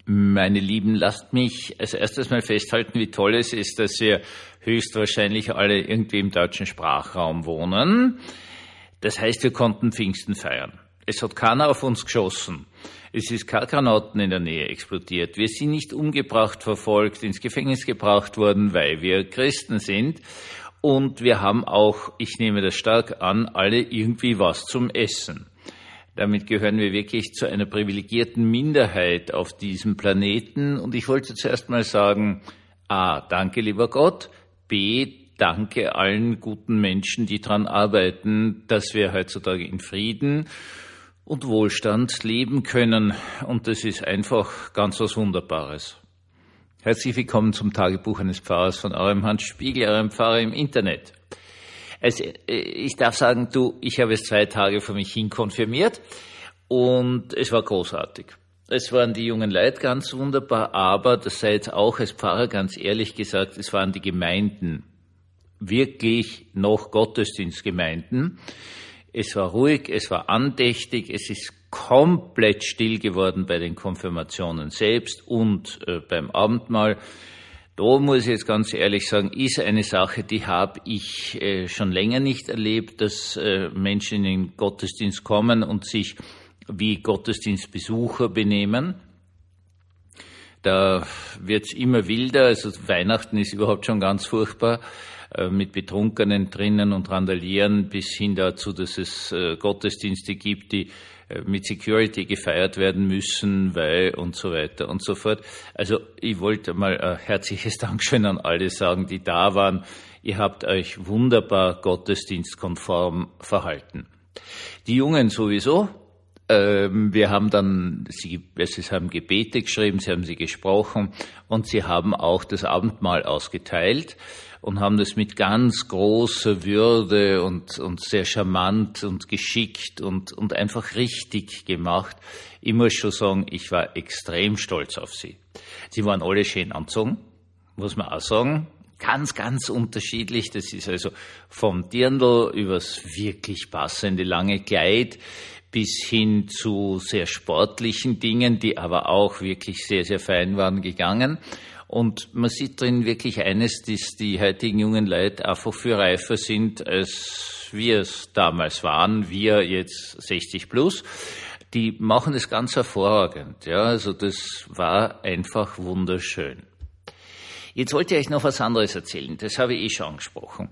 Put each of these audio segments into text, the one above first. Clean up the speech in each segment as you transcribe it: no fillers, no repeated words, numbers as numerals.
Meine Lieben, lasst mich als erstes mal festhalten, wie toll es ist, dass wir höchstwahrscheinlich alle irgendwie im deutschen Sprachraum wohnen. Das heißt, wir konnten Pfingsten feiern. Es hat keiner auf uns geschossen. Es ist kein Granaten in der Nähe explodiert. Wir sind nicht umgebracht, verfolgt, ins Gefängnis gebracht worden, weil wir Christen sind. Und wir haben auch, ich nehme das stark an, alle irgendwie was zum Essen. Damit gehören wir wirklich zu einer privilegierten Minderheit auf diesem Planeten. Und ich wollte zuerst mal sagen, A, danke lieber Gott, B, danke allen guten Menschen, die daran arbeiten, dass wir heutzutage in Frieden und Wohlstand leben können. Und das ist einfach ganz was Wunderbares. Herzlich willkommen zum Tagebuch eines Pfarrers von eurem Hans Spiegel, eurem Pfarrer im Internet. Also, ich darf sagen, ich habe es 2 Tage vor mich hin konfirmiert und es war großartig. Es waren die jungen Leute ganz wunderbar, aber das sei jetzt auch als Pfarrer ganz ehrlich gesagt, es waren die Gemeinden, wirklich noch Gottesdienstgemeinden. Es war ruhig, es war andächtig, es ist komplett still geworden bei den Konfirmationen selbst und beim Abendmahl. Da muss ich jetzt ganz ehrlich sagen, ist eine Sache, die habe ich schon länger nicht erlebt, dass Menschen in den Gottesdienst kommen und sich wie Gottesdienstbesucher benehmen. Da wird's immer wilder, also Weihnachten ist überhaupt schon ganz furchtbar, mit Betrunkenen drinnen und Randalieren bis hin dazu, dass es Gottesdienste gibt, die mit Security gefeiert werden müssen, weil und so weiter und so fort. Also ich wollte mal ein herzliches Dankeschön an alle sagen, die da waren. Ihr habt euch wunderbar gottesdienstkonform verhalten. Die Jungen sowieso. Wir haben dann, sie haben Gebete geschrieben, sie haben sie gesprochen und sie haben auch das Abendmahl ausgeteilt und haben das mit ganz großer Würde und sehr charmant und geschickt und einfach richtig gemacht. Ich muss schon sagen, ich war extrem stolz auf sie. Sie waren alle schön angezogen, muss man auch sagen. Ganz, ganz unterschiedlich. Das ist also vom Dirndl übers wirklich passende lange Kleid bis hin zu sehr sportlichen Dingen, die aber auch wirklich sehr, sehr fein waren, gegangen. Und man sieht drin wirklich eines, dass die heutigen jungen Leute einfach viel reifer sind, als wir es damals waren, wir jetzt 60 plus. Die machen es ganz hervorragend. Ja, also das war einfach wunderschön. Jetzt wollte ich euch noch was anderes erzählen. Das habe ich schon angesprochen.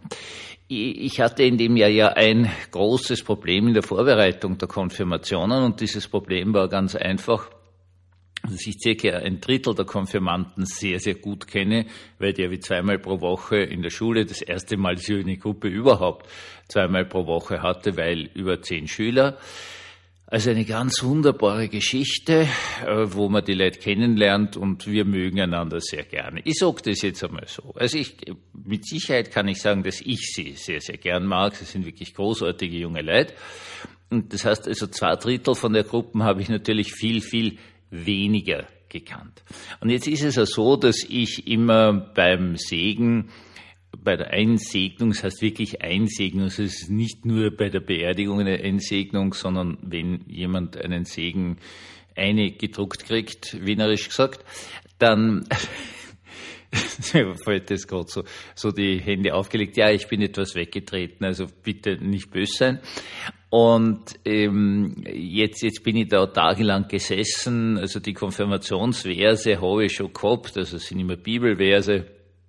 Ich hatte in dem Jahr ja ein großes Problem in der Vorbereitung der Konfirmationen und dieses Problem war ganz einfach, dass ich circa 1/3 der Konfirmanden sehr, sehr gut kenne, weil die habe ich 2-mal pro Woche in der Schule, das erste Mal, dass ich eine Gruppe überhaupt 2-mal pro Woche hatte, weil über 10 Schüler. Also eine ganz wunderbare Geschichte, wo man die Leute kennenlernt und wir mögen einander sehr gerne. Ich sage das jetzt einmal so. Also mit Sicherheit kann ich sagen, dass ich sie sehr, sehr gern mag. Sie sind wirklich großartige junge Leute. Und das heißt also 2/3 von der Gruppe habe ich natürlich viel, viel weniger gekannt. Und jetzt ist es ja so, dass ich immer beim Segen, bei der Einsegnung, das heißt wirklich Einsegnung, also es ist nicht nur bei der Beerdigung eine Einsegnung, sondern wenn jemand einen Segen gedruckt kriegt, wienerisch gesagt, dann fällt das gerade so die Hände aufgelegt, ja, ich bin etwas weggetreten, also bitte nicht böse sein. Und jetzt bin ich da tagelang gesessen, also die Konfirmationsverse habe ich schon gehabt, also es sind immer Bibelverse,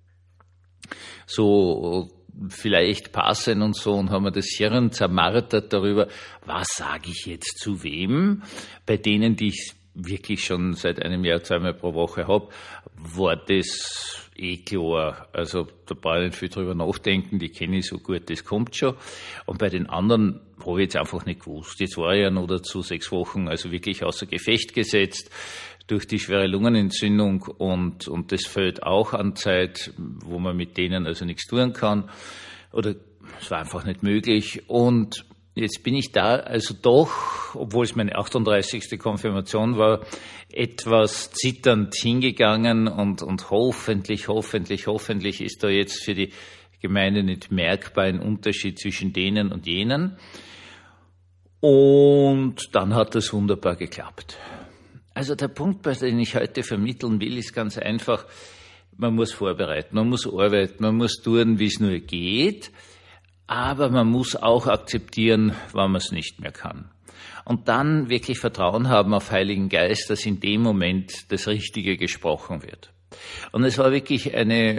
so vielleicht passen und so, und haben wir das Hirn zermartert darüber, was sage ich jetzt zu wem. Bei denen, die ich wirklich schon seit einem Jahr 2-mal pro Woche habe, war das klar. Also da brauche ich nicht viel drüber nachdenken, die kenne ich so gut, das kommt schon. Und bei den anderen habe ich jetzt einfach nicht gewusst. Jetzt war ich ja noch dazu 6 Wochen, also wirklich außer Gefecht gesetzt durch die schwere Lungenentzündung und das fällt auch an Zeit, wo man mit denen also nichts tun kann. Oder es war einfach nicht möglich. Und jetzt bin ich da also doch, obwohl es meine 38. Konfirmation war, etwas zitternd hingegangen und hoffentlich ist da jetzt für die Gemeinde nicht merkbar ein Unterschied zwischen denen und jenen. Und dann hat das wunderbar geklappt. Also der Punkt, den ich heute vermitteln will, ist ganz einfach. Man muss vorbereiten, man muss arbeiten, man muss tun, wie es nur geht. Aber man muss auch akzeptieren, wann man es nicht mehr kann. Und dann wirklich Vertrauen haben auf Heiligen Geist, dass in dem Moment das Richtige gesprochen wird. Und es war wirklich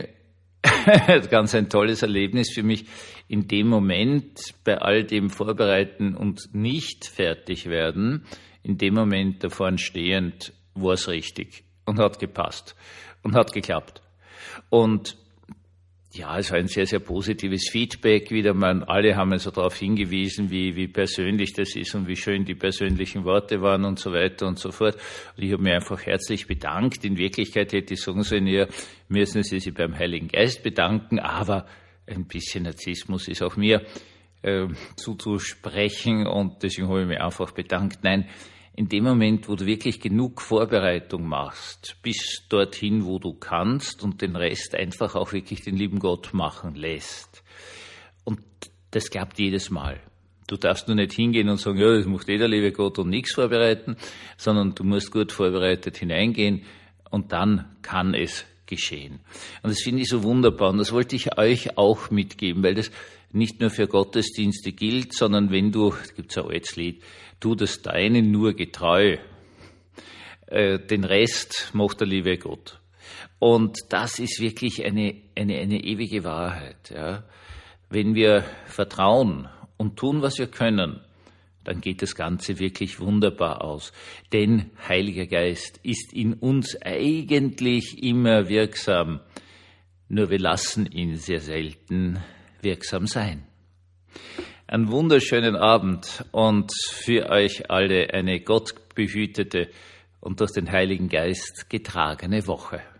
ganz ein tolles Erlebnis für mich, in dem Moment bei all dem Vorbereiten und nicht fertig werden, in dem Moment davor stehend, war es richtig und hat gepasst und hat geklappt. Und ja, es war ein sehr, sehr positives Feedback wieder mal. Alle haben also darauf hingewiesen, wie persönlich das ist und wie schön die persönlichen Worte waren und so weiter und so fort. Und ich habe mich einfach herzlich bedankt. In Wirklichkeit hätte ich sagen sollen, ja, müssen Sie sich beim Heiligen Geist bedanken, aber ein bisschen Narzissmus ist auch mir zuzusprechen und deswegen habe ich mich einfach bedankt. Nein, in dem Moment, wo du wirklich genug Vorbereitung machst, bis dorthin, wo du kannst und den Rest einfach auch wirklich den lieben Gott machen lässt. Und das klappt jedes Mal. Du darfst nur nicht hingehen und sagen, ja, das macht der liebe Gott und nichts vorbereiten, sondern du musst gut vorbereitet hineingehen und dann kann es geschehen. Und das finde ich so wunderbar und das wollte ich euch auch mitgeben, weil das nicht nur für Gottesdienste gilt, sondern wenn du, da gibt's ein altes Lied, tu das Deine nur getreu, den Rest macht der liebe Gott. Und das ist wirklich eine ewige Wahrheit. Ja. Wenn wir vertrauen und tun, was wir können, dann geht das Ganze wirklich wunderbar aus. Denn Heiliger Geist ist in uns eigentlich immer wirksam, nur wir lassen ihn sehr selten wirksam sein. Einen wunderschönen Abend und für euch alle eine gottbehütete und durch den Heiligen Geist getragene Woche.